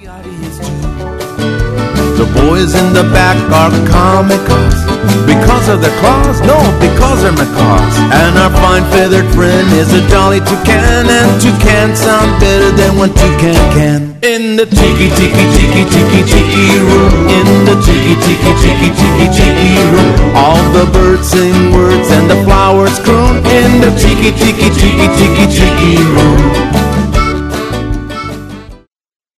The boys in the back are comicals. Because of their claws? No, because they're macaws. And our fine feathered friend is a jolly toucan. And toucan sound better than what toucan can. In the tiki tiki tiki tiki tiki room. In the tiki tiki tiki tiki tiki room. All the birds sing words and the flowers croon. In the tiki tiki tiki tiki tiki room.